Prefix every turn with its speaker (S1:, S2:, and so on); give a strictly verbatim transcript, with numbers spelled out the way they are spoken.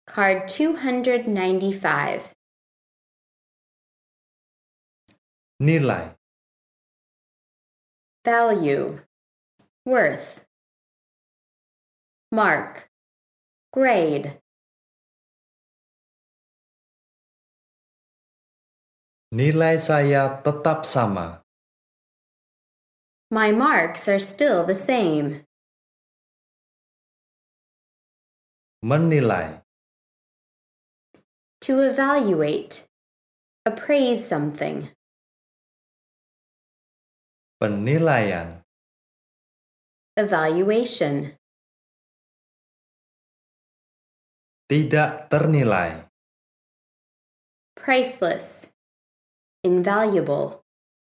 S1: Card two hundred ninety-five.
S2: Nilai.
S1: Value. Worth. Mark. Grade.
S2: Nilai saya tetap sama.
S1: My marks are still the same.
S2: Menilai.
S1: To evaluate. Appraise something.
S2: Penilaian.
S1: Evaluation.
S2: Tidak ternilai.
S1: Priceless. Invaluable.